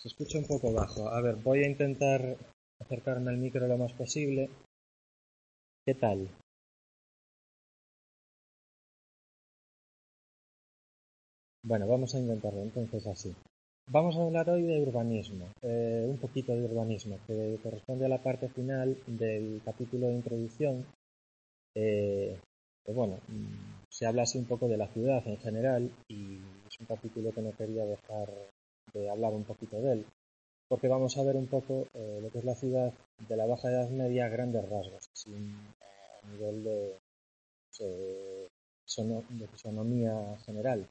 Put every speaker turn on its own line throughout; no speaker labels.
Se escucha un poco bajo. A ver, voy a intentar acercarme al micro lo más posible. ¿Qué tal? Bueno, vamos a intentarlo entonces así. Vamos a hablar hoy de urbanismo, un poquito de urbanismo, que corresponde a la parte final del capítulo de introducción. Que bueno, se habla así un poco de la ciudad en general y es un capítulo que no quería dejar de hablar un poquito de él, porque vamos a ver un poco lo que es la ciudad de la Baja Edad Media a grandes rasgos, a nivel de fisonomía general.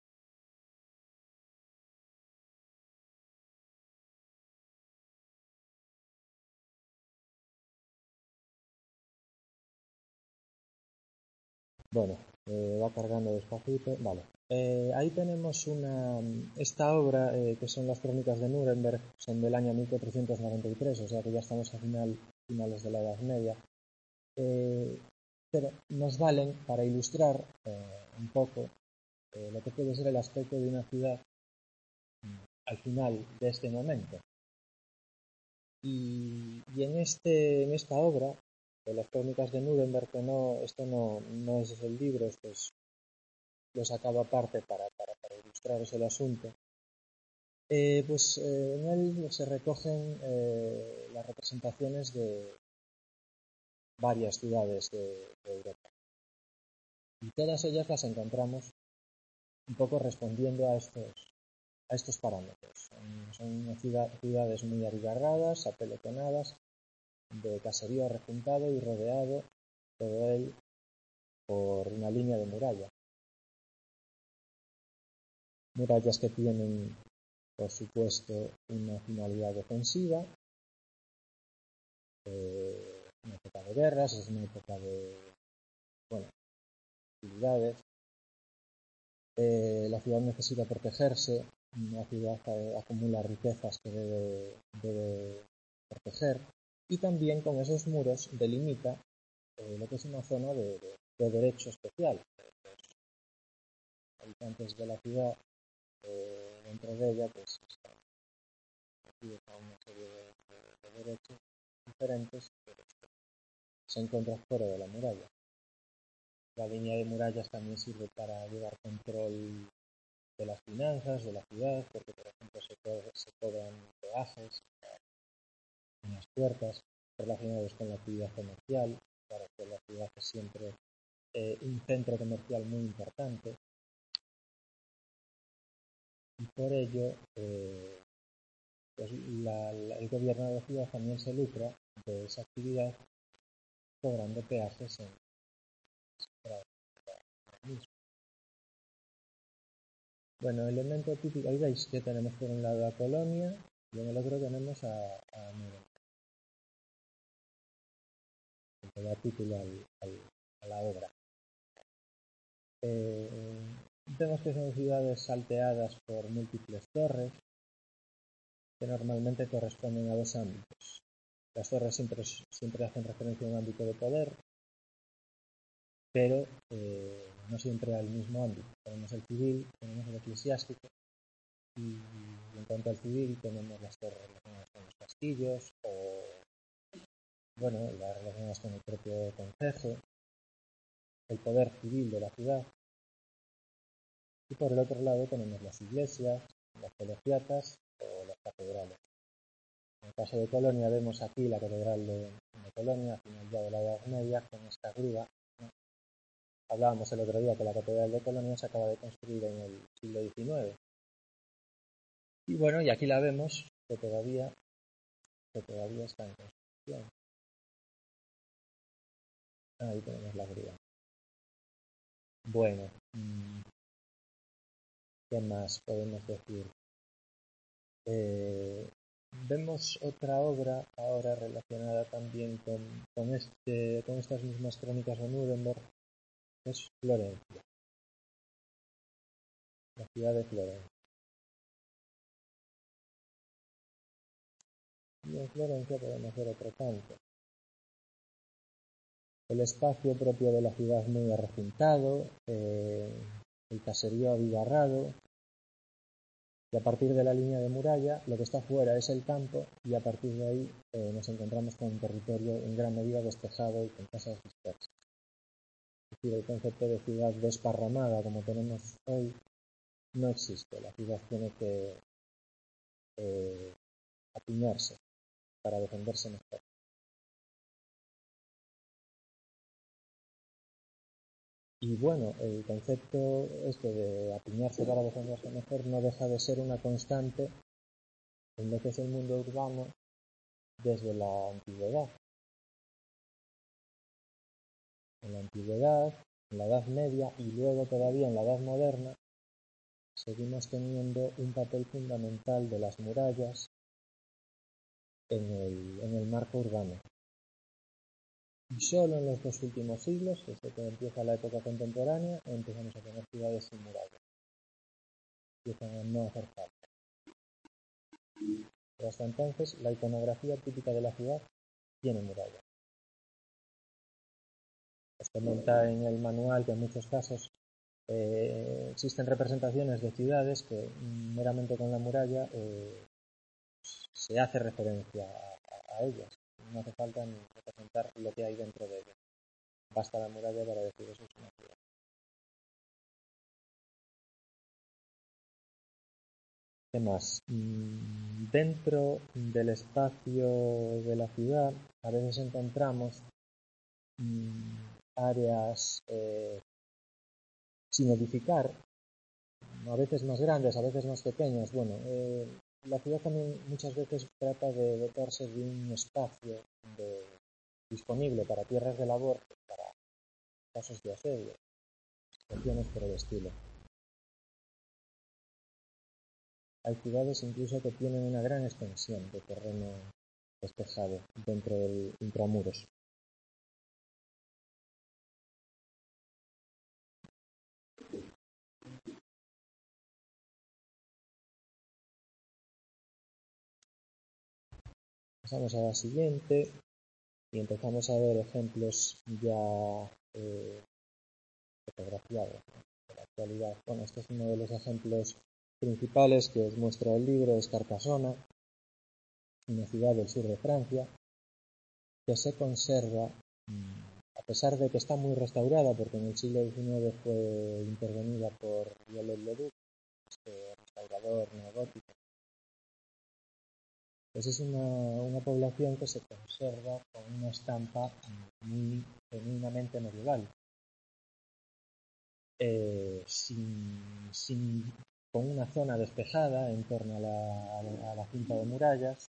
Bueno, va cargando despacito. Vale. Ahí tenemos esta obra, que son las Crónicas de Nuremberg, son del año 1493, o sea que ya estamos a finales de la Edad Media. Pero nos valen para ilustrar un poco lo que puede ser el aspecto de una ciudad al final de este momento. Y en esta obra, de las Crónicas de Nuremberg, que esto no es el libro, esto lo sacaba aparte para ilustraros el asunto, en él se recogen las representaciones de varias ciudades de Europa. Y todas ellas las encontramos un poco respondiendo a estos parámetros. Son ciudades muy abigarradas, apelotonadas, de caserío rejuntado y rodeado, todo él por una línea de muralla. Murallas que tienen, por supuesto, una finalidad defensiva. Una época de guerras, es una época de, bueno, hostilidades. La ciudad necesita protegerse, una ciudad acumula riquezas que debe proteger, y también con esos muros delimita lo que es una zona de derecho especial. Los habitantes de la ciudad, dentro de ella, pues están metidos a una serie de derechos diferentes, pero se encuentran fuera de la muralla. La línea de murallas también sirve para llevar control de las finanzas de la ciudad, porque por ejemplo se cobran peajes en las puertas relacionados con la actividad comercial. Claro que la ciudad es siempre un centro comercial muy importante, y por ello pues el gobierno de la ciudad también se lucra de esa actividad cobrando peajes en mismo. Bueno, elemento típico, ahí veis que tenemos por un lado a Colonia y en el otro tenemos a Nuremberg, que da título a la obra. Vemos que son ciudades salteadas por múltiples torres que normalmente corresponden a dos ámbitos. Las torres siempre hacen referencia a un ámbito de poder, pero no siempre al mismo ámbito. Tenemos el civil, tenemos el eclesiástico, y en cuanto al civil tenemos las torres relacionadas con los castillos o, bueno, las relacionadas con el propio concejo, el poder civil de la ciudad. Y por el otro lado tenemos las iglesias, las colegiatas o las catedrales. En el caso de Colonia vemos aquí la catedral de Colonia, a final ya de la Edad Media, con esta grúa, ¿no? Hablábamos el otro día que la catedral de Colonia se acaba de construir en el siglo XIX. Y bueno, y aquí la vemos que todavía está en construcción. Ahí tenemos la grúa. Bueno, ¿qué más podemos decir? Vemos otra obra ahora relacionada también con estas mismas crónicas de Nuremberg, que es Florencia, la ciudad de Florencia. Y en Florencia podemos ver otro tanto. El espacio propio de la ciudad muy arrejintado, el caserío abigarrado, Y a partir de la línea de muralla, lo que está fuera es el campo y a partir de ahí nos encontramos con un territorio en gran medida despejado y con casas dispersas. Es decir, el concepto de ciudad desparramada como tenemos hoy no existe. La ciudad tiene que apiñarse para defenderse mejor. Y bueno, el concepto este de apiñarse para defenderse mejor no deja de ser una constante en lo que es el mundo urbano desde la antigüedad. En la antigüedad, en la Edad Media y luego todavía en la Edad Moderna, seguimos teniendo un papel fundamental de las murallas en el marco urbano. Y solo en los 2 últimos siglos, desde que empieza la época contemporánea, empezamos a tener ciudades sin murallas. Empiezan a no hacer falta. Pero hasta entonces, la iconografía típica de la ciudad tiene murallas. Os comenta en el manual que en muchos casos existen representaciones de ciudades que meramente con la muralla se hace referencia a ellas. No hace falta ni representar lo que hay dentro de ellas. Basta la muralla para decir eso es una ciudad. ¿Qué más? Dentro del espacio de la ciudad a veces encontramos áreas sin edificar, a veces más grandes, a veces más pequeñas. Bueno, la ciudad también muchas veces trata de dotarse de un espacio disponible para tierras de labor, para casos de asedio, situaciones por el estilo. Hay ciudades incluso que tienen una gran extensión de terreno despejado dentro del intramuros. Pasamos a la siguiente y empezamos a ver ejemplos ya fotografiados de la actualidad. Bueno, este es uno de los ejemplos principales que os muestra el libro, es Carcassona, una ciudad del sur de Francia, que se conserva, a pesar de que está muy restaurada, porque en el siglo XIX fue intervenida por Viollet-le-Duc, este restaurador neogótico. Pues es una población que se conserva con una estampa muy genuinamente medieval, con una zona despejada en torno a la cinta de murallas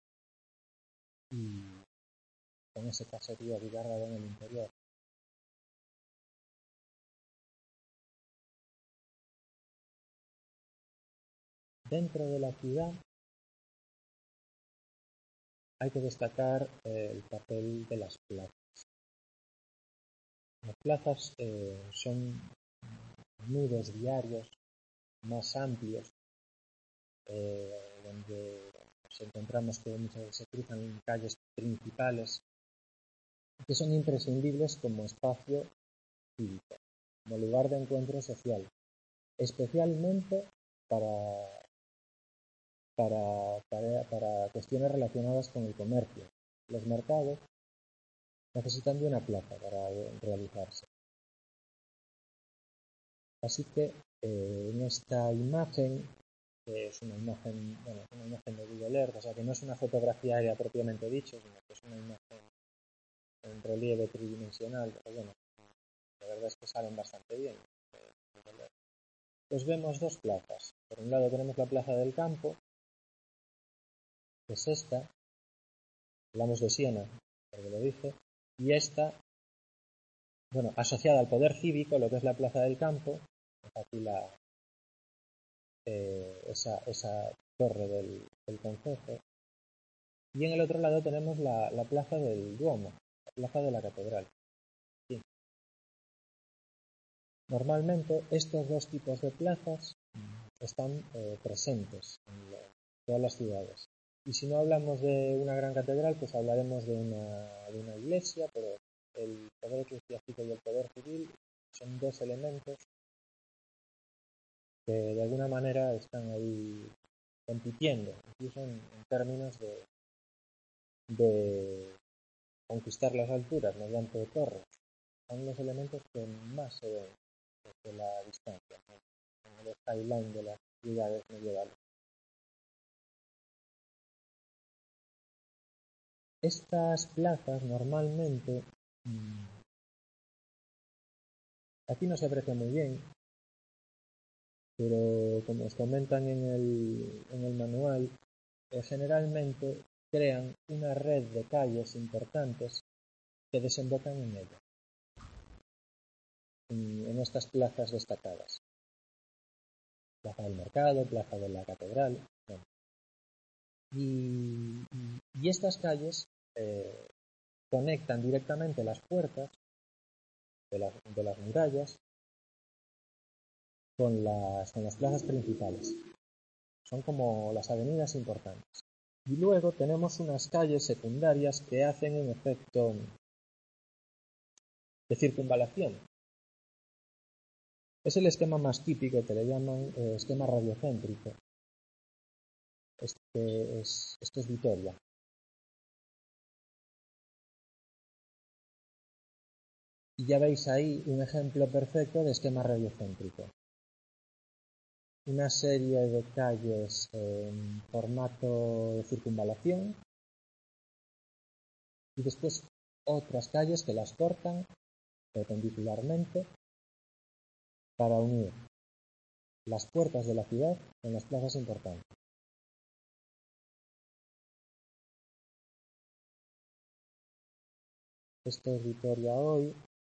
y con ese caserío abigarrado en el interior. Dentro de la ciudad hay que destacar el papel de las plazas. Las plazas son nudos viarios más amplios, donde nos encontramos que muchas veces se cruzan calles principales que son imprescindibles como espacio cívico, como lugar de encuentro social, especialmente para cuestiones relacionadas con el comercio. Los mercados necesitan de una plaza para realizarse. Así que en esta imagen, que es una imagen de Google Earth, o sea que no es una fotografía aérea propiamente dicho, sino que es una imagen en relieve tridimensional, pero bueno, la verdad es que salen bastante bien. Pues vemos 2 plazas. Por un lado tenemos la plaza del campo, que es esta, hablamos de Siena, porque lo dije, y esta, bueno, asociada al poder cívico, lo que es la plaza del campo, aquí esa torre del concejo, y en el otro lado tenemos la plaza del Duomo, la plaza de la catedral. Sí. Normalmente estos 2 tipos de plazas están presentes en todas las ciudades. Y si no hablamos de una gran catedral, pues hablaremos de una iglesia, pero el poder eclesiástico y el poder civil son 2 elementos que de alguna manera están ahí compitiendo, incluso en términos de conquistar las alturas mediante torres. Son los elementos que más se ven desde la distancia, en el skyline de las ciudades medievales. Estas plazas normalmente, aquí no se aprecia muy bien, pero como os comentan en el manual, generalmente crean una red de calles importantes que desembocan en ella, en estas plazas destacadas. Plaza del Mercado, Plaza de la Catedral. Bueno. Y estas calles conectan directamente las puertas de las murallas con las plazas principales. Son como las avenidas importantes. Y luego tenemos unas calles secundarias que hacen un efecto de circunvalación. Es el esquema más típico que le llaman esquema radiocéntrico. Esto es Vitoria. Y ya veis ahí un ejemplo perfecto de esquema radiocéntrico. Una serie de calles en formato de circunvalación y después otras calles que las cortan perpendicularmente para unir las puertas de la ciudad con las plazas importantes. Esto es Vitoria hoy.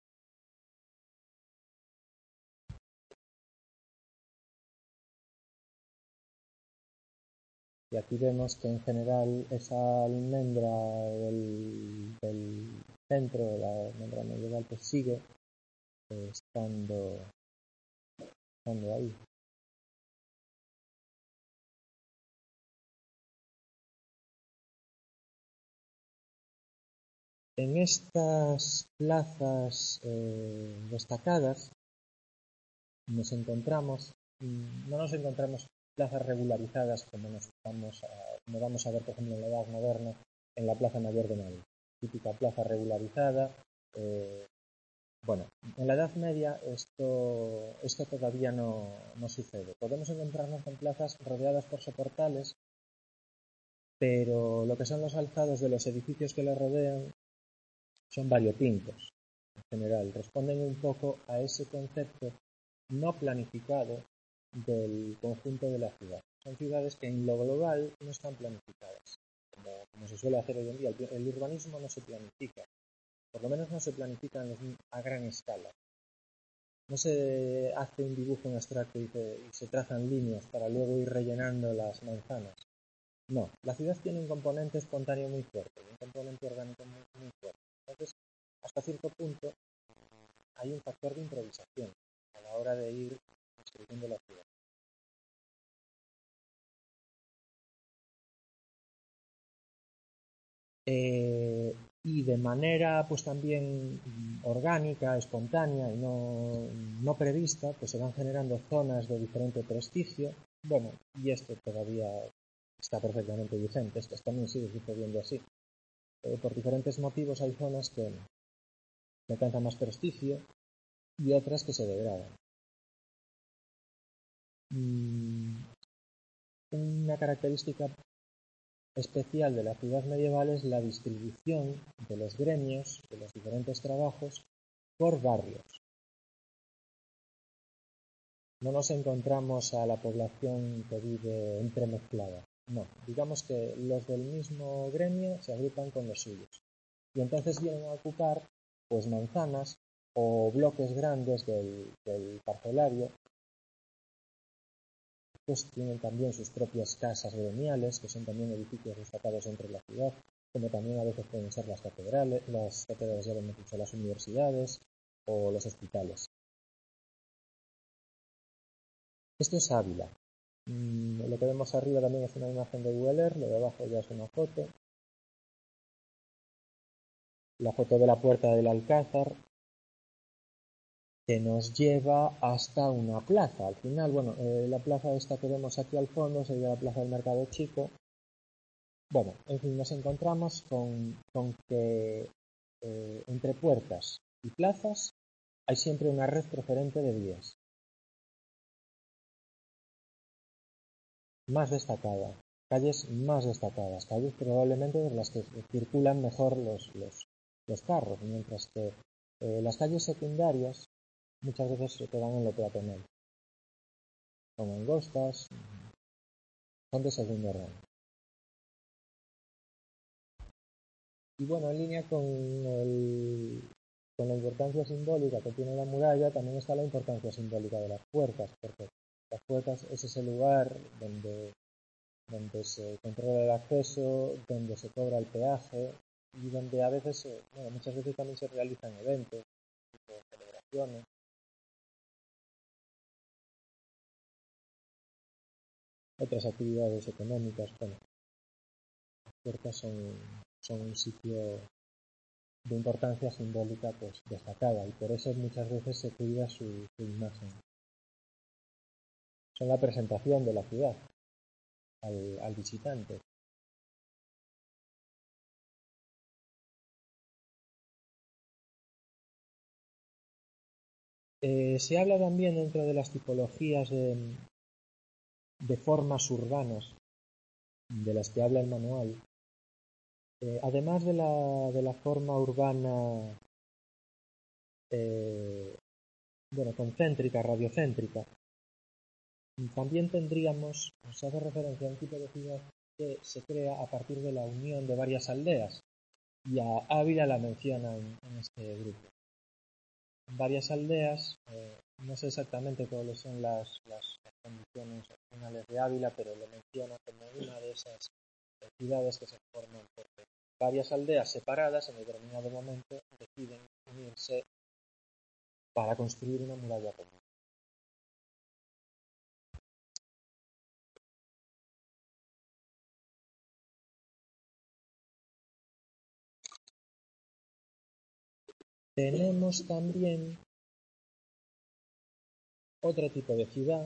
Y aquí vemos que en general esa almendra del centro, la almendra medieval, pues sigue estando ahí. En estas plazas destacadas no nos encontramos plazas regularizadas como vamos a ver, por ejemplo, en la Edad Moderna, en la Plaza Mayor de Madrid. Típica plaza regularizada. Bueno, en la Edad Media esto todavía no sucede. Podemos encontrarnos en plazas rodeadas por soportales, pero lo que son los alzados de los edificios que los rodean son variopintos, en general. Responden un poco a ese concepto no planificado del conjunto de la ciudad. Son ciudades que en lo global no están planificadas, como se suele hacer hoy en día. El urbanismo no se planifica, por lo menos no se planifica a gran escala. No se hace un dibujo en abstracto y se trazan líneas para luego ir rellenando las manzanas. No, la ciudad tiene un componente espontáneo muy fuerte, un componente orgánico muy fuerte. Entonces, hasta cierto punto, hay un factor de improvisación a la hora de ir construyendo la ciudad. Y de manera pues también orgánica, espontánea y no prevista, pues se van generando zonas de diferente prestigio. Bueno, y esto todavía está perfectamente vigente, esto también sigue sucediendo así. Por diferentes motivos hay zonas que alcanzan más prestigio y otras que se degradan. Una característica especial de la ciudad medieval es la distribución de los gremios, de los diferentes trabajos, por barrios. No nos encontramos a la población que vive entremezclada. No, digamos que los del mismo gremio se agrupan con los suyos. Y entonces vienen a ocupar pues manzanas o bloques grandes del parcelario. Pues tienen también sus propias casas gremiales, que son también edificios destacados dentro de la ciudad, como también a veces pueden ser las catedrales ya lo hemos dicho, las universidades o los hospitales. Esto es Ávila. Lo que vemos arriba también es una imagen de Google Earth, lo de abajo ya es una foto. La foto de la puerta del Alcázar. que nos lleva hasta una plaza. Al final, bueno, la plaza esta que vemos aquí al fondo sería la plaza del Mercado Chico. Bueno, en fin, nos encontramos con que entre puertas y plazas hay siempre una red preferente de vías más destacada, calles más destacadas, calles probablemente de las que circulan mejor los carros, mientras que las calles secundarias muchas veces se quedan en lo peatonal. Son angostas, son de segundo orden. Y bueno, en línea con la importancia simbólica que tiene la muralla, también está la importancia simbólica de las puertas, porque las puertas es ese lugar donde se controla el acceso, donde se cobra el peaje y donde a veces, bueno, muchas veces también se realizan eventos, tipo celebraciones. Otras actividades económicas. Bueno, las puertas son un sitio de importancia simbólica pues destacada y por eso muchas veces se cuida su imagen. Son la presentación de la ciudad al visitante. Se habla también dentro de las tipologías de formas urbanas de las que habla el manual. Además de la forma urbana bueno, concéntrica, radiocéntrica, también tendríamos, se hace referencia a un tipo de ciudad que se crea a partir de la unión de varias aldeas, y a Ávila la menciona en este grupo. Varias aldeas, no sé exactamente cuáles son las condiciones originales de Ávila, pero lo menciona como una de esas ciudades que se forman porque varias aldeas separadas en determinado momento deciden unirse para construir una muralla común. Tenemos también otro tipo de ciudad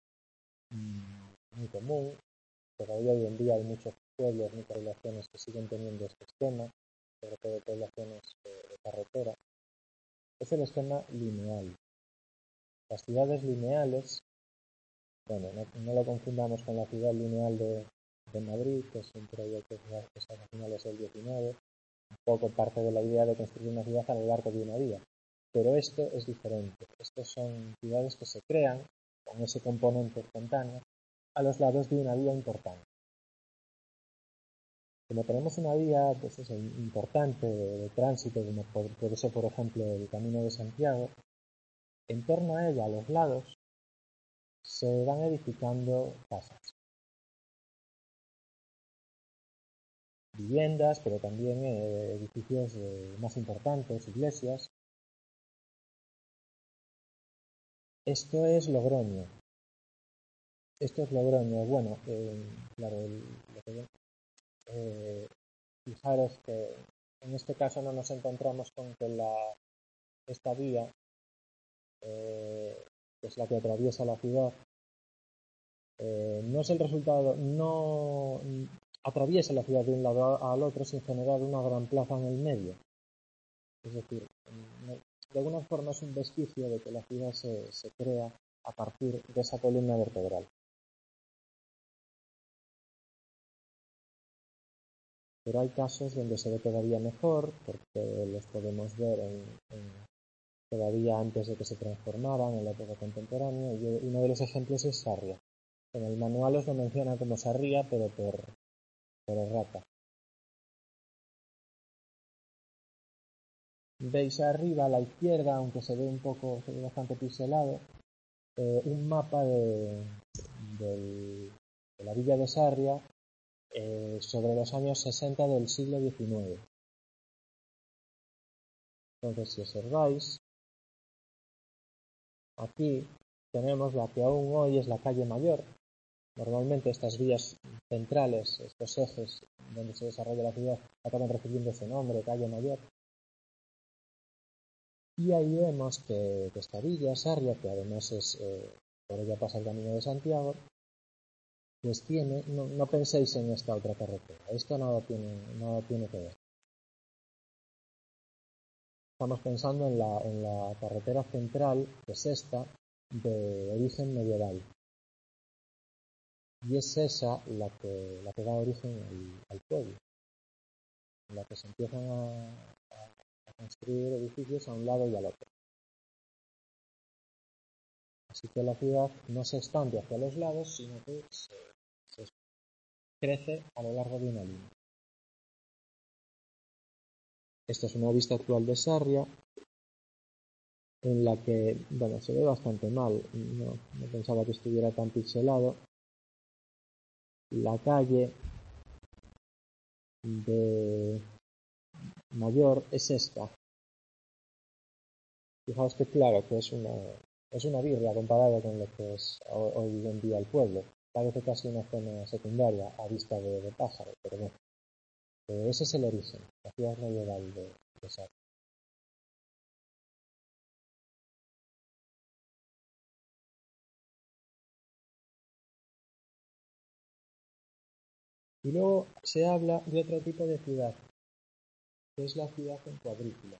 muy común. Todavía hoy en día hay muchos pueblos, muchas poblaciones que siguen teniendo este esquema, sobre todo poblaciones de carretera. Es el esquema lineal. Las ciudades lineales, bueno, no lo confundamos con la ciudad lineal de Madrid, que es un proyecto que se hace a finales del 19, un poco parte de la idea de construir una ciudad a lo largo de una vía. Pero esto es diferente. Estos son ciudades que se crean con ese componente espontáneo a los lados de una vía importante. Como tenemos una vía pues eso, importante de tránsito, como puede ser por ejemplo el Camino de Santiago, en torno a ella, a los lados, se van edificando casas, viviendas, pero también edificios más importantes, iglesias. Esto es Logroño. Bueno, claro, fijaros que en este caso no nos encontramos con que esta vía, que es la que atraviesa la ciudad, no es el resultado, no atraviesa la ciudad de un lado al otro sin generar una gran plaza en el medio. Es decir, de alguna forma es un vestigio de que la ciudad se crea a partir de esa columna vertebral. Pero hay casos donde se ve todavía mejor, porque los podemos ver todavía antes de que se transformaran en la época contemporánea, y uno de los ejemplos es Sarria. En el manual os lo menciona como Sarria, pero por errata. Veis arriba a la izquierda, aunque se ve bastante pixelado, un mapa de la villa de Sarria sobre los años 60 del siglo XIX. Entonces, si observáis, aquí tenemos la que aún hoy es la calle Mayor. Normalmente estas vías centrales, estos ejes donde se desarrolla la ciudad, acaban recibiendo ese nombre, calle Mayor. Y ahí vemos que Pescadilla, Sarria, que además es, por ella pasa el Camino de Santiago, pues tiene, no penséis en esta otra carretera, esto nada tiene que ver. Estamos pensando en la carretera central, que es esta, de origen medieval. Y es esa la que da origen al pueblo, en la que se empiezan a construir edificios a un lado y al otro. Así que la ciudad no se expande hacia los lados, sino que se crece a lo largo de una línea. Esta es una vista actual de Sarria, en la que, bueno, se ve bastante mal, no pensaba que estuviera tan pixelado. La calle de Mayor es esta. Fijaos que claro que es una birria comparada con lo que es hoy en día el pueblo. Parece casi una zona secundaria a vista de pájaro, pero no. Ese es el origen, la ciudad medieval de Sarria. Y luego se habla de otro tipo de ciudad, que es la ciudad en cuadrícula.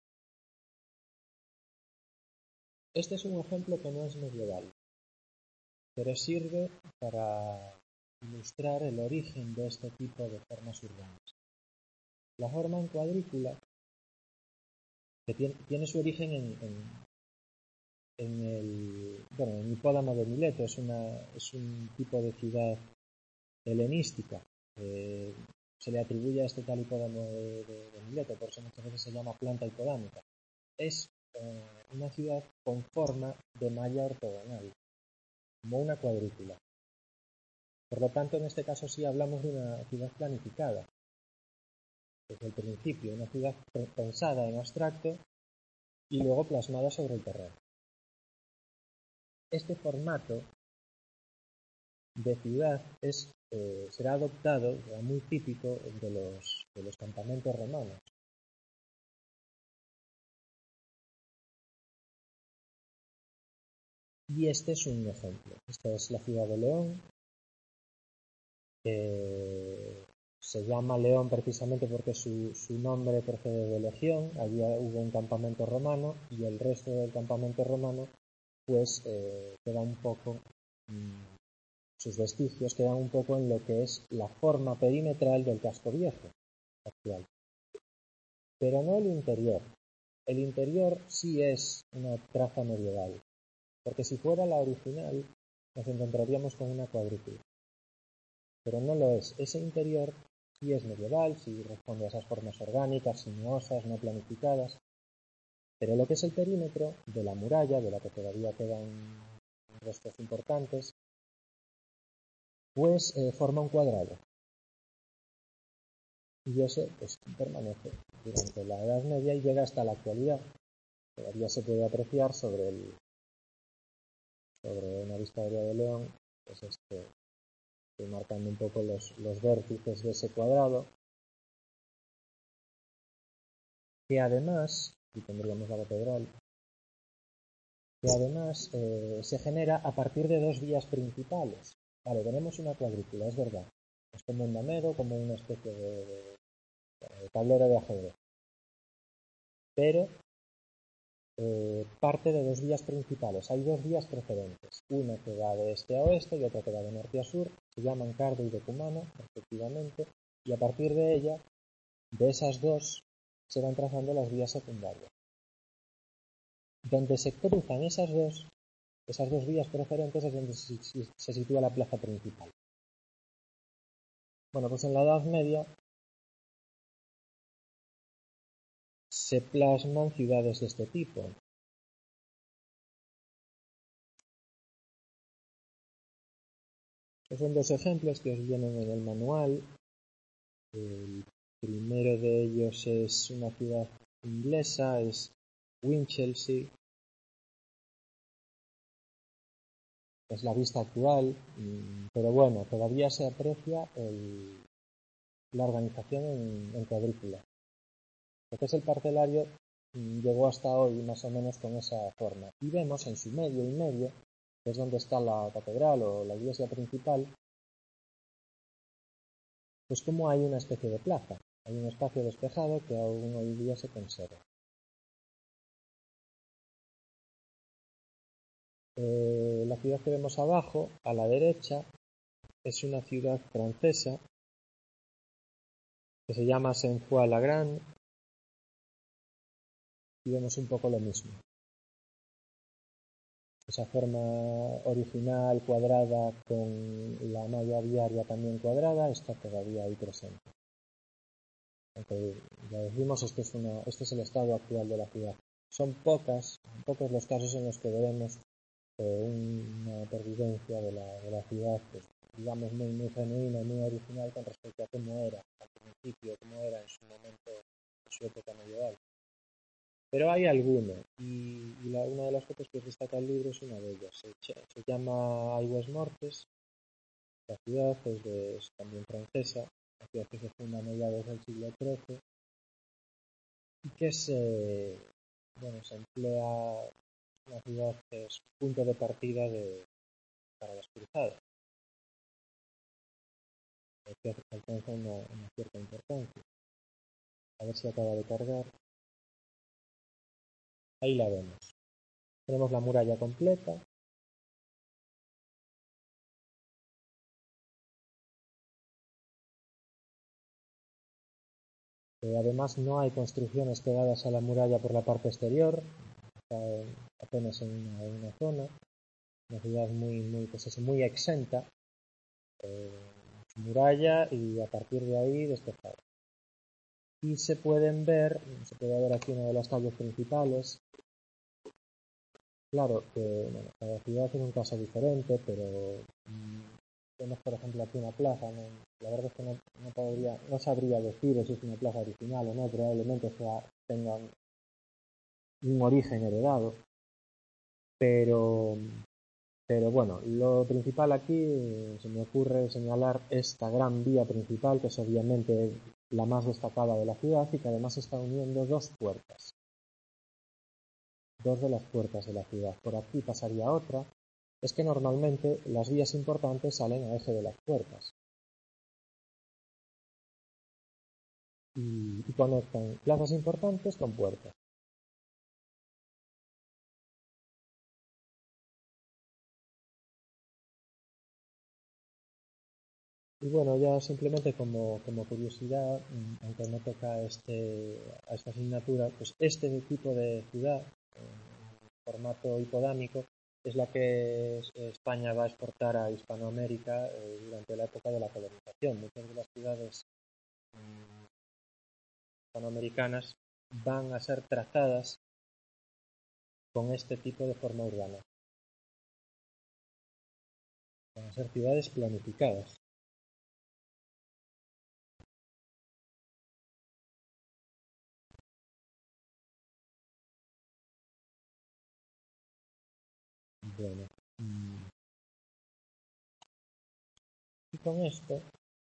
Este es un ejemplo que no es medieval, pero sirve para ilustrar el origen de este tipo de formas urbanas. La forma en cuadrícula, que tiene su origen en el hipódamo de Mileto, es un tipo de ciudad helenística. Se le atribuye a este tal hipódamo de Mileto, por eso muchas veces se llama planta hipodámica. Es una ciudad con forma de malla ortogonal, como una cuadrícula. Por lo tanto, en este caso sí hablamos de una ciudad planificada, desde el principio, una ciudad pensada en abstracto y luego plasmada sobre el terreno. Este formato de ciudad será adoptado, será muy típico de los campamentos romanos. Y este es un ejemplo. Esta es la ciudad de León. Se llama León precisamente porque su nombre procede de Legión. Allí hubo un campamento romano y el resto del campamento romano pues queda un poco, sus vestigios quedan un poco en lo que es la forma perimetral del casco viejo actual. Pero no el interior. El interior sí es una traza medieval, porque si fuera la original nos encontraríamos con una cuadrícula. Pero no lo es. Ese interior sí es medieval, sí responde a esas formas orgánicas, sinuosas, no planificadas. Pero lo que es el perímetro de la muralla, de la que todavía quedan restos importantes, pues forma un cuadrado. Y ese pues permanece durante la Edad Media y llega hasta la actualidad. Todavía se puede apreciar sobre una vista aérea de León, pues estoy marcando un poco los vértices de ese cuadrado, que además, y tendríamos la catedral, que además se genera a partir de dos vías principales. Vale, tenemos una cuadrícula, es verdad. Es como un damero, como una especie de tablero de ajedrez. Pero parte de dos vías principales. Hay dos vías preferentes. Una que va de este a oeste y otra que va de norte a sur. Se llaman Cardo y Decumano, respectivamente. Y a partir de ella, de esas dos, se van trazando las vías secundarias. Donde se cruzan esas dos vías preferentes es donde se sitúa la plaza principal. Bueno, pues en la Edad Media se plasman ciudades de este tipo. Estos son dos ejemplos que os vienen en el manual. El primero de ellos es una ciudad inglesa, es Winchelsea. Es la vista actual, pero bueno, todavía se aprecia la organización en cuadrícula. Lo que es el parcelario llegó hasta hoy más o menos con esa forma. Y vemos en su medio y medio, que es donde está la catedral o la iglesia principal, pues como hay una especie de plaza, hay un espacio despejado que aún hoy día se conserva. La ciudad que vemos abajo, a la derecha, es una ciudad francesa que se llama Saint-Foy-la-Grande y vemos un poco lo mismo. Esa forma original cuadrada con la malla viaria también cuadrada está todavía ahí presente. Aunque ya decimos, este es el estado actual de la ciudad. Son pocos los casos en los que veremos una pervivencia de la ciudad, pues, digamos, muy genuina, muy original con respecto a cómo era al principio, cómo era en su momento, en su época medieval. Pero hay alguno, y una de las fotos que destaca el libro es una de ellas. Se llama Aigues-Mortes, la ciudad es también francesa, la ciudad que se funda a mediados del siglo XIII, y que se emplea una ciudad que es un punto de partida para las cruzadas, que alcanza una cierta importancia. A ver si acaba de cargar. Ahí la vemos. Tenemos la muralla completa. Además no hay construcciones pegadas a la muralla por la parte exterior, está apenas en una zona, una ciudad muy exenta, su muralla, y a partir de ahí despejada. Y se puede ver aquí una de las calles principales. Claro que cada ciudad es un caso diferente, pero vemos por ejemplo aquí una plaza, la verdad es que no sabría decir si es una plaza original o no, probablemente tenga un origen heredado, pero bueno, lo principal aquí se me ocurre señalar esta gran vía principal, que es obviamente la más destacada de la ciudad y que además está uniendo dos de las puertas de la ciudad. Por aquí pasaría otra. Es que normalmente las vías importantes salen a eje de las puertas y conectan plazas importantes con puertas. Y bueno, ya simplemente como curiosidad, aunque no toca a esta asignatura, pues este tipo de ciudad, formato hipodámico, es la que España va a exportar a Hispanoamérica durante la época de la colonización. Muchas de las ciudades hispanoamericanas van a ser trazadas con este tipo de forma urbana. Van a ser ciudades planificadas. Bueno, y con esto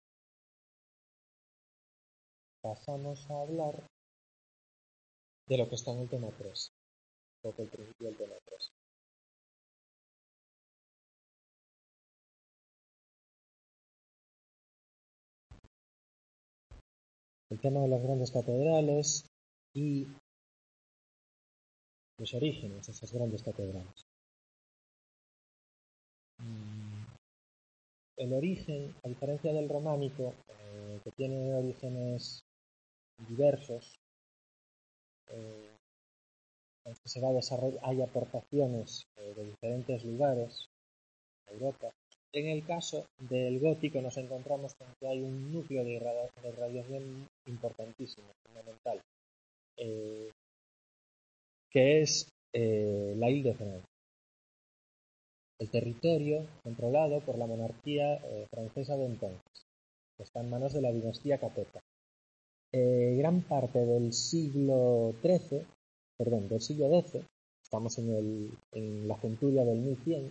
pasamos a hablar de lo que está en el tema 3, o el principio del tema 3. El tema de las grandes catedrales y los orígenes de esas grandes catedrales. El origen, a diferencia del románico, que tiene orígenes diversos, que se va a desarrollar, hay aportaciones de diferentes lugares de Europa. En el caso del gótico nos encontramos con que hay un núcleo de radiación importantísimo, fundamental, que es la Ile-de-France, el territorio controlado por la monarquía francesa de entonces, que está en manos de la dinastía Capeta. Gran parte del siglo XII, estamos en la centuria del 1100,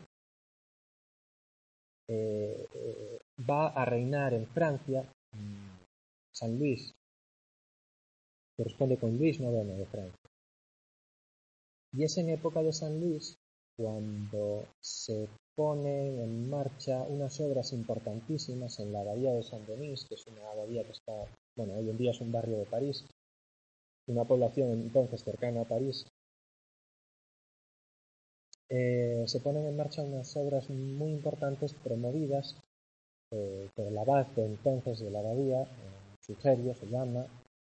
va a reinar en Francia San Luis, corresponde con Luis IX de Francia. Y es en época de San Luis cuando se ponen en marcha unas obras importantísimas en la abadía de Saint-Denis, que es una abadía que está, bueno, hoy en día es un barrio de París, una población entonces cercana a París. Se ponen en marcha unas obras muy importantes promovidas por el abad de entonces de la abadía, Sugerio se llama,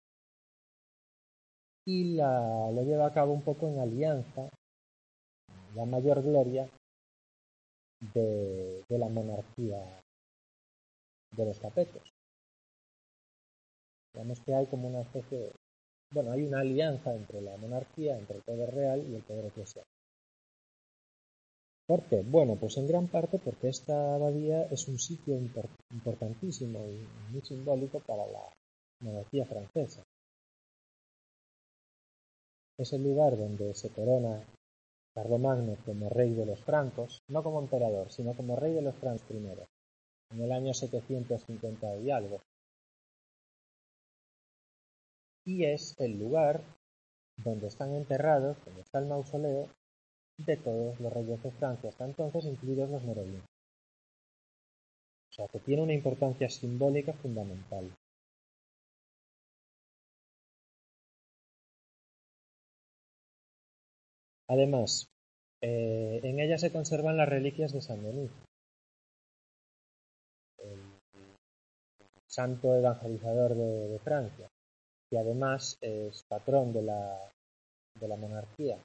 y lo lleva a cabo un poco en alianza, la mayor gloria de la monarquía de los capetos. Digamos que hay como una especie bueno, hay una alianza entre la monarquía, entre el poder real y el poder eclesiástico. ¿Por qué? Bueno, pues en gran parte porque esta abadía es un sitio importantísimo y muy simbólico para la monarquía francesa. Es el lugar donde se corona Carlomagno como rey de los francos, no como emperador, sino como rey de los francos primero, en el año 750 y algo. Y es el lugar donde están enterrados, donde está el mausoleo de todos los reyes de Francia hasta entonces, incluidos los merovingios. O sea, que tiene una importancia simbólica fundamental. Además, en ella se conservan las reliquias de San Denis, el santo evangelizador de Francia, que además es patrón de la monarquía.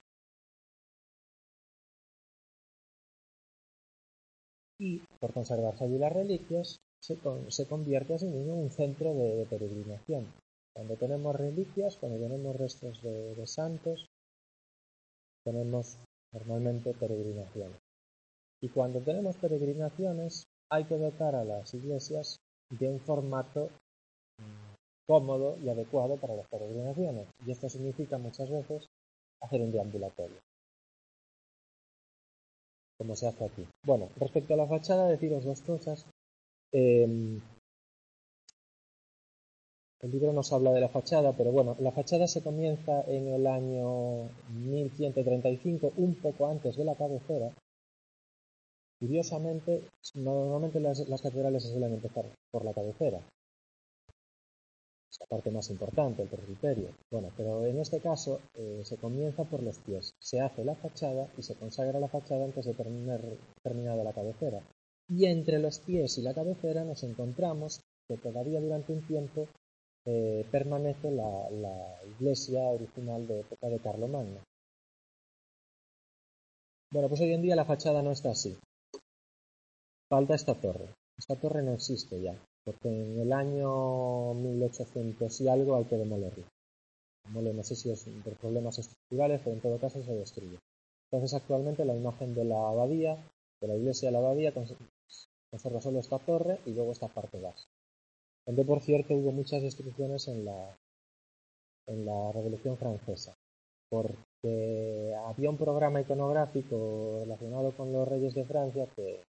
Y por conservarse allí las reliquias, se convierte así mismo en un centro de peregrinación. Cuando tenemos reliquias, cuando tenemos restos de santos, tenemos normalmente peregrinaciones. Y cuando tenemos peregrinaciones, hay que dotar a las iglesias de un formato cómodo y adecuado para las peregrinaciones. Y esto significa muchas veces hacer un deambulatorio, como se hace aquí. Bueno, respecto a la fachada, deciros dos cosas. El libro nos habla de la fachada, pero bueno, la fachada se comienza en el año 1135, un poco antes de la cabecera. Curiosamente, normalmente las catedrales se suelen empezar por la cabecera, es la parte más importante, el presbiterio. Bueno, pero en este caso se comienza por los pies. Se hace la fachada y se consagra la fachada antes de terminada la cabecera. Y entre los pies y la cabecera nos encontramos que todavía durante un tiempo permanece la iglesia original de época de Carlomagno. Bueno, pues hoy en día la fachada no está así. Falta esta torre. Esta torre no existe ya, porque en el año 1800 y algo hay que demolerla. No sé si es por problemas estructurales, pero en todo caso se destruye. Entonces actualmente la imagen de la abadía, de la iglesia de la abadía, conserva solo esta torre y luego esta parte base. Donde por cierto hubo muchas destrucciones en la Revolución Francesa, porque había un programa iconográfico relacionado con los reyes de Francia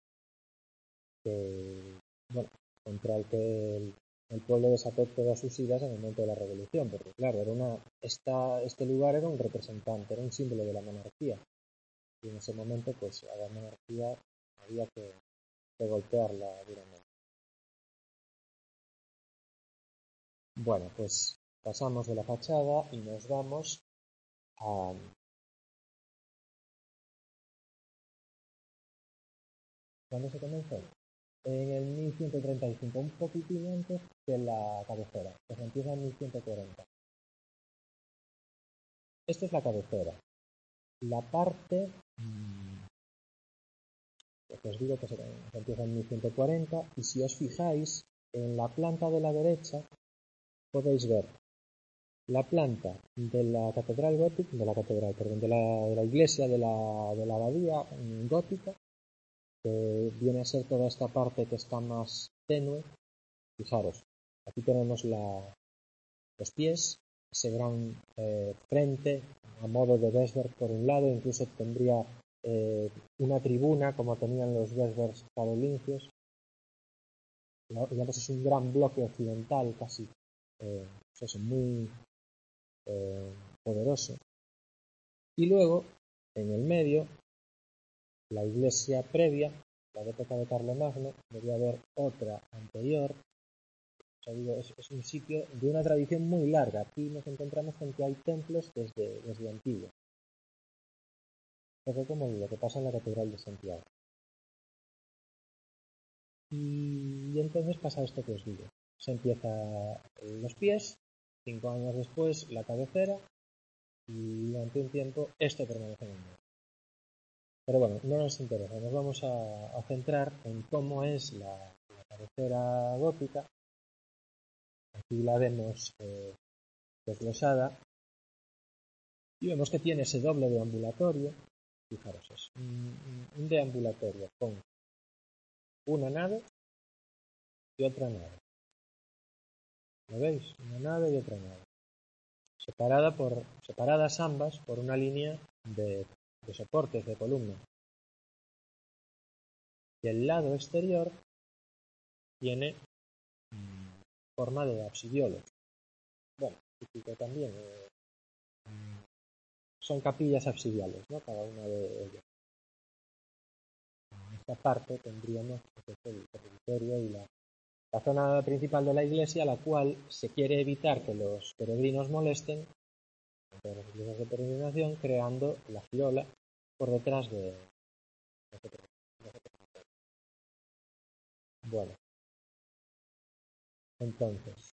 bueno, contra el que el pueblo desató todas sus iras en el momento de la revolución, porque claro, este lugar era un representante, era un símbolo de la monarquía, y en ese momento pues a la monarquía había que golpearla duramente. Bueno, pues pasamos de la fachada y nos vamos a... ¿Cuándo se comenzó? En el 1135, un poquitín antes de la cabecera, que se empieza en 1140. Esta es la cabecera. La parte, os digo que se empieza en 1140, y si os fijáis, en la planta de la derecha podéis ver la planta de la catedral gótica, de la iglesia de la abadía gótica, que viene a ser toda esta parte que está más tenue. Fijaros, aquí tenemos los pies, ese gran frente a modo de Westberg por un lado, incluso tendría una tribuna como tenían los Westbergs carolingios. Digamos, es un gran bloque occidental casi, muy poderoso. Y luego En el medio, la iglesia previa, la de época de Carlomagno, debía haber otra anterior. O sea, digo, es un sitio de una tradición muy larga. Aquí nos encontramos con que hay templos desde antiguo. Poco como lo que pasa en la Catedral de Santiago. Y entonces pasa esto que os digo. Se empieza los pies, 5 años después la cabecera, y durante un tiempo esto permanece en el medio. Pero bueno, no nos interesa, nos vamos a centrar en cómo es la cabecera gótica. Aquí la vemos desglosada y vemos que tiene ese doble deambulatorio. Fijaros, es un deambulatorio con una nave y otra nave. ¿Lo veis? Una nave y otra nave. Separadas ambas por una línea de soportes de columna. Y el lado exterior tiene forma de absidiolos. Bueno, típico también. Son capillas absidiales, ¿no? Cada una de ellas. En esta parte tendríamos el territorio y la zona principal de la iglesia, la cual se quiere evitar que los peregrinos molesten entre las iglesias de peregrinación, creando la girola por detrás de nosotros. Bueno, entonces,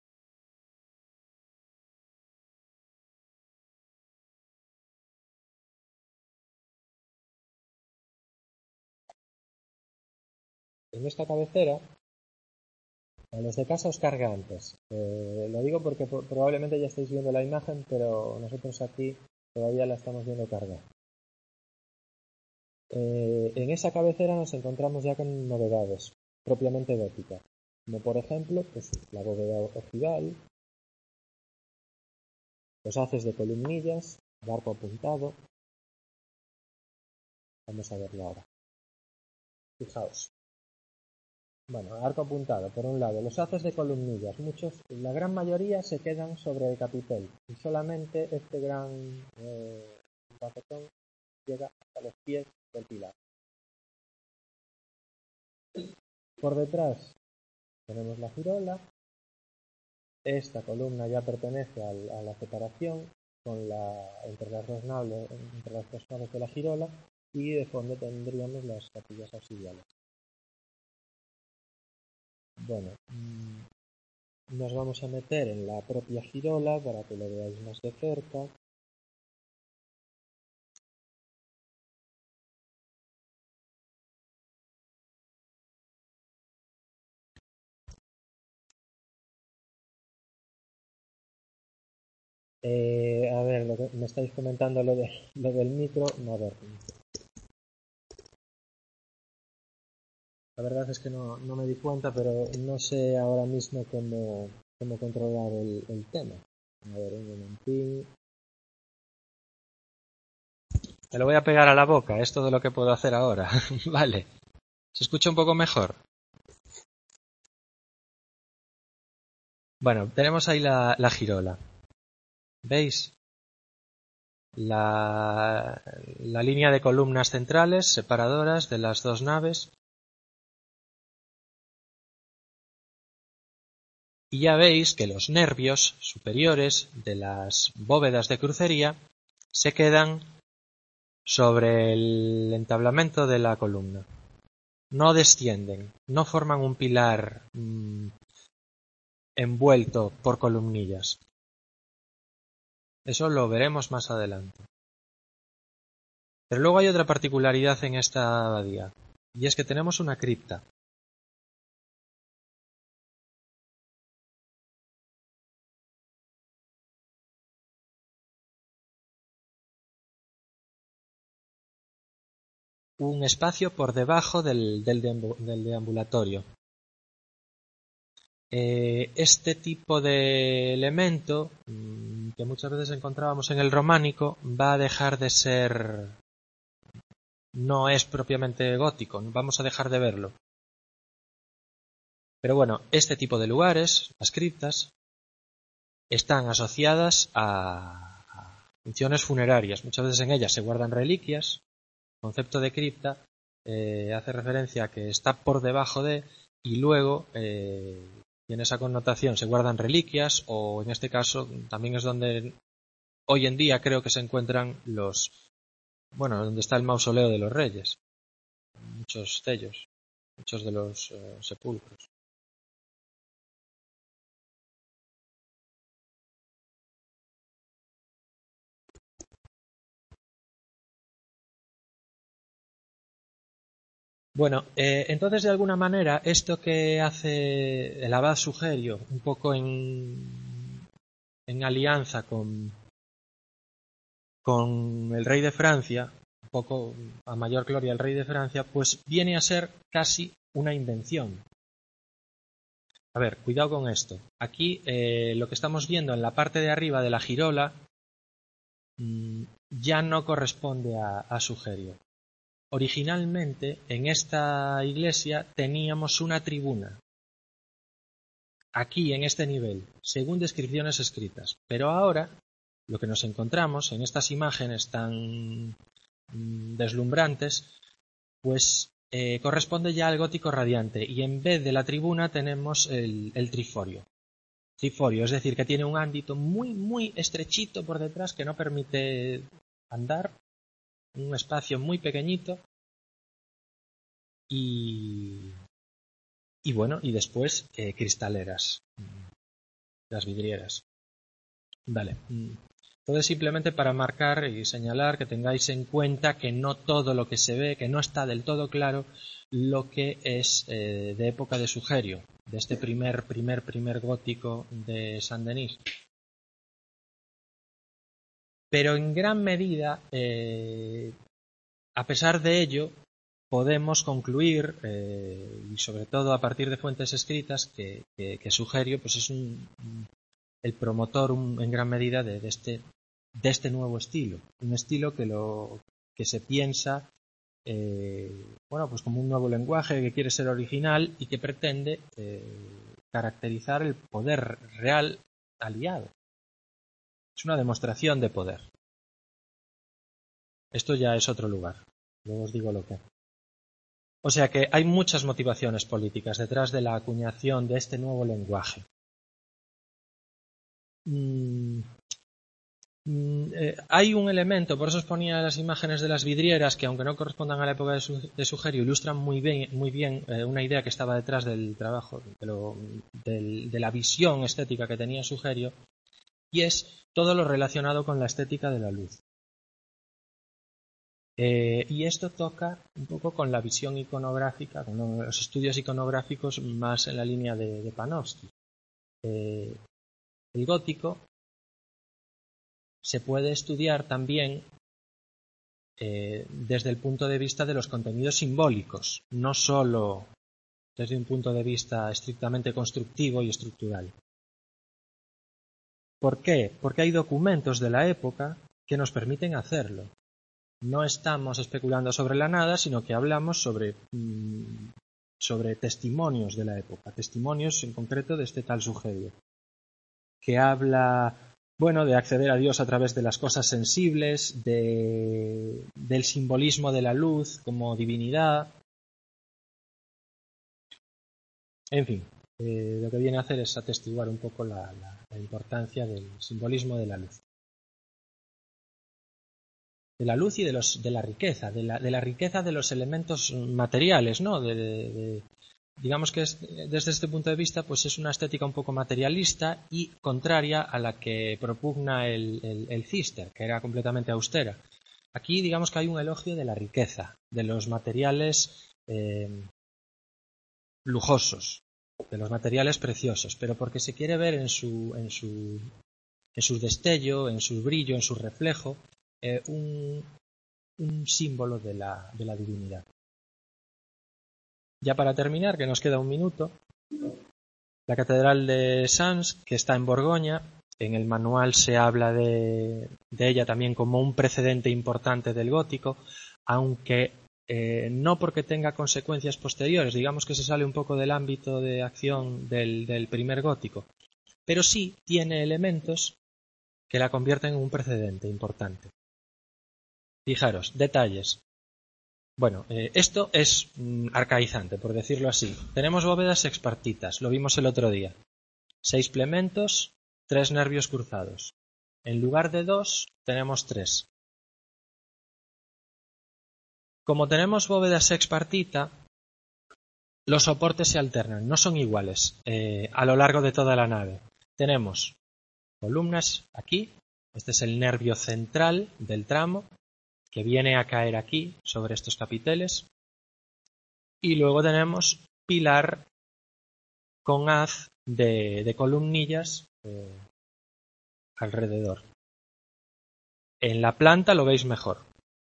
en esta cabecera, a los de casa os carga antes. Lo digo porque probablemente ya estáis viendo la imagen, pero nosotros aquí todavía la estamos viendo cargar. En esa cabecera nos encontramos ya con novedades propiamente góticas, como por ejemplo pues, la bóveda ojival, los haces de columnillas, el arco apuntado. Vamos a verlo ahora. Fijaos. Bueno, arco apuntado, por un lado, los haces de columnillas, la gran mayoría se quedan sobre el capitel y solamente este gran bacetón llega hasta los pies del pilar. Por detrás tenemos la girola. Esta columna ya pertenece a la separación entre las dos naves de la girola, y de fondo tendríamos las capillas absidiales. Bueno, nos vamos a meter en la propia girola para que lo veáis más de cerca. A ver, lo que me estáis comentando lo del micro. A ver, la verdad es que no me di cuenta, pero no sé ahora mismo cómo controlar el tema. A ver, un momentín. Me lo voy a pegar a la boca, es todo lo que puedo hacer ahora. Vale. ¿Se escucha un poco mejor? Bueno, tenemos ahí la girola. ¿Veis? La línea de columnas centrales separadoras de las dos naves. Y ya veis que los nervios superiores de las bóvedas de crucería se quedan sobre el entablamento de la columna. No descienden, no forman un pilar envuelto por columnillas. Eso lo veremos más adelante. Pero luego hay otra particularidad en esta abadía, y es que tenemos una cripta. Un espacio por debajo del deambulatorio. Este tipo de elemento, que muchas veces encontrábamos en el románico, va a dejar de ser, no es propiamente gótico, vamos a dejar de verlo. Pero bueno, este tipo de lugares, las criptas, están asociadas a
funciones funerarias. Muchas veces en ellas se guardan reliquias. El concepto de cripta hace referencia a que está por debajo de, y luego tiene esa connotación, se guardan reliquias, o en este caso también es donde hoy en día creo que se encuentran donde está el mausoleo de los reyes, muchos de ellos, muchos de los sepulcros. Bueno, entonces de alguna manera esto que hace el abad Sugerio, un poco en alianza con el rey de Francia, un poco a mayor gloria el rey de Francia, pues viene a ser casi una invención. A ver, cuidado con esto. Aquí lo que estamos viendo en la parte de arriba de la girola ya no corresponde a Sugerio. Originalmente, en esta iglesia teníamos una tribuna, aquí en este nivel, según descripciones escritas. Pero ahora, lo que nos encontramos en estas imágenes tan deslumbrantes, pues corresponde ya al gótico radiante, y en vez de la tribuna tenemos el triforio. Triforio, es decir, que tiene un ámbito muy, muy estrechito por detrás que no permite andar, un espacio muy pequeñito, y bueno, y después cristaleras, las vidrieras. Vale. Entonces, simplemente para marcar y señalar que tengáis en cuenta que no todo lo que se ve, que no está del todo claro lo que es de época de Sugerio, de este primer gótico de Saint-Denis. Pero en gran medida, a pesar de ello, podemos concluir, y sobre todo a partir de fuentes escritas, que Sugerio pues es el promotor en gran medida de este nuevo estilo. Un estilo que se piensa pues como un nuevo lenguaje que quiere ser original y que pretende caracterizar el poder real aliado. Es una demostración de poder. Esto ya es otro lugar. Luego os digo lo que. O sea que hay muchas motivaciones políticas detrás de la acuñación de este nuevo lenguaje. Hay un elemento, por eso os ponía las imágenes de las vidrieras, que aunque no correspondan a la época de Sugerio, ilustran muy bien una idea que estaba detrás del trabajo, de la visión estética que tenía Sugerio, y es todo lo relacionado con la estética de la luz. Y esto toca un poco con la visión iconográfica, con los estudios iconográficos más en la línea de Panofsky. El gótico se puede estudiar también desde el punto de vista de los contenidos simbólicos, no solo desde un punto de vista estrictamente constructivo y estructural. ¿Por qué? Porque hay documentos de la época que nos permiten hacerlo. No estamos especulando sobre la nada, sino que hablamos sobre testimonios de la época, testimonios en concreto de este tal Sugerio, que habla, de acceder a Dios a través de las cosas sensibles, del simbolismo de la luz como divinidad. En fin, lo que viene a hacer es atestiguar un poco la importancia del simbolismo de la luz. De la luz y de la riqueza, de la riqueza de los elementos materiales, ¿no? Digamos que desde este punto de vista pues es una estética un poco materialista y contraria a la que propugna el Cister, que era completamente austera. Aquí digamos que hay un elogio de la riqueza, de los materiales lujosos, de los materiales preciosos, pero porque se quiere ver en su destello, en su brillo, en su reflejo, un símbolo de la divinidad. Ya para terminar, que nos queda un minuto, la Catedral de Sens, que está en Borgoña, en el manual se habla de ella también como un precedente importante del gótico, aunque no porque tenga consecuencias posteriores, digamos que se sale un poco del ámbito de acción del primer gótico, pero sí tiene elementos que la convierten en un precedente importante. Fijaros, detalles. Bueno, esto es arcaizante, por decirlo así. Tenemos bóvedas sexpartitas, lo vimos el otro día. 6 plementos, 3 nervios cruzados. En lugar de 2, tenemos 3. Como tenemos bóveda sexpartita, los soportes se alternan, no son iguales a lo largo de toda la nave. Tenemos columnas aquí, este es el nervio central del tramo, que viene a caer aquí sobre estos capiteles, y luego tenemos pilar con haz de columnillas alrededor. En la planta lo veis mejor.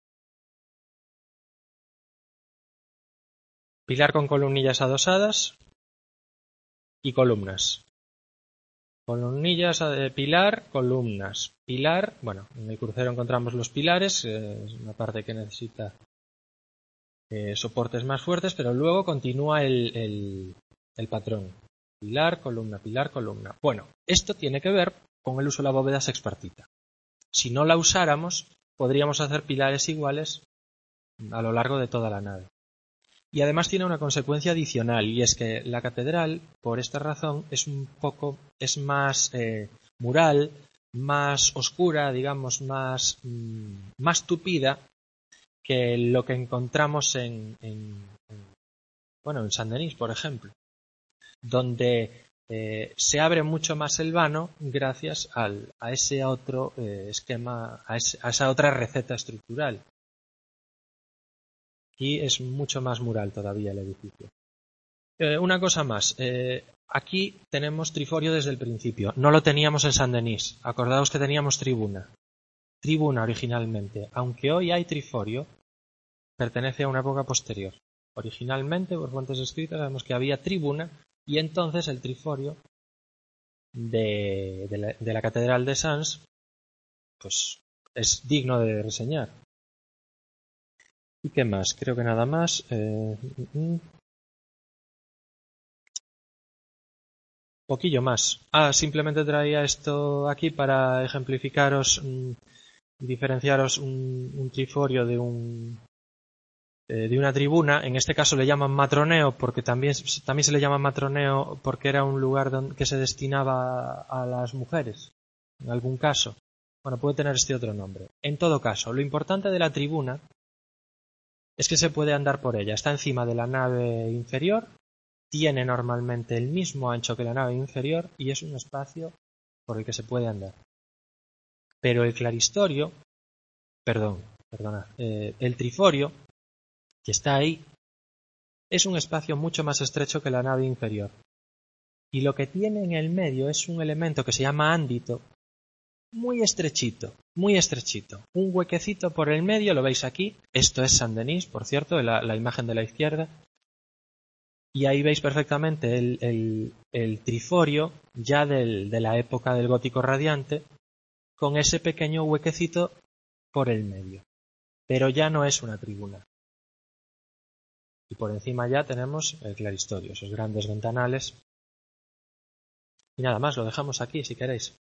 Pilar con columnillas adosadas y columnas. Columnillas, pilar, columnas. Pilar, bueno, en el crucero encontramos los pilares, es una parte que necesita soportes más fuertes, pero luego continúa el patrón. Pilar, columna. Bueno, esto tiene que ver con el uso de la bóveda sexpartita. Si no la usáramos, podríamos hacer pilares iguales a lo largo de toda la nave. Y además tiene una consecuencia adicional, y es que la catedral, por esta razón, es más mural, más oscura, digamos, más tupida que lo que encontramos en Saint-Denis, por ejemplo, donde se abre mucho más el vano gracias a ese otro esquema, a esa otra receta estructural. Aquí es mucho más mural todavía el edificio. Una cosa más. Aquí tenemos triforio desde el principio. No lo teníamos en Saint-Denis. Acordaos que teníamos tribuna. Tribuna originalmente. Aunque hoy hay triforio, pertenece a una época posterior. Originalmente, por fuentes escritas, sabemos que había tribuna y entonces el triforio de la Catedral de Sens pues es digno de reseñar. ¿Y qué más? Creo que nada más. Poquillo más. Simplemente traía esto aquí para ejemplificaros, diferenciaros un triforio de una tribuna. En este caso le llaman matroneo porque también se le llama matroneo porque era un lugar que se destinaba a las mujeres, en algún caso. Bueno, puede tener este otro nombre. En todo caso, lo importante de la tribuna es que se puede andar por ella. Está encima de la nave inferior, tiene normalmente el mismo ancho que la nave inferior y es un espacio por el que se puede andar. Pero el claristorio, el triforio, que está ahí, es un espacio mucho más estrecho que la nave inferior. Y lo que tiene en el medio es un elemento que se llama ámbito, muy estrechito. Un huequecito por el medio, lo veis aquí. Esto es Saint-Denis, por cierto, la imagen de la izquierda. Y ahí veis perfectamente el triforio ya de la época del gótico radiante, con ese pequeño huequecito por el medio. Pero ya no es una tribuna. Y por encima ya tenemos el claristorio, esos grandes ventanales. Y nada más, lo dejamos aquí si queréis.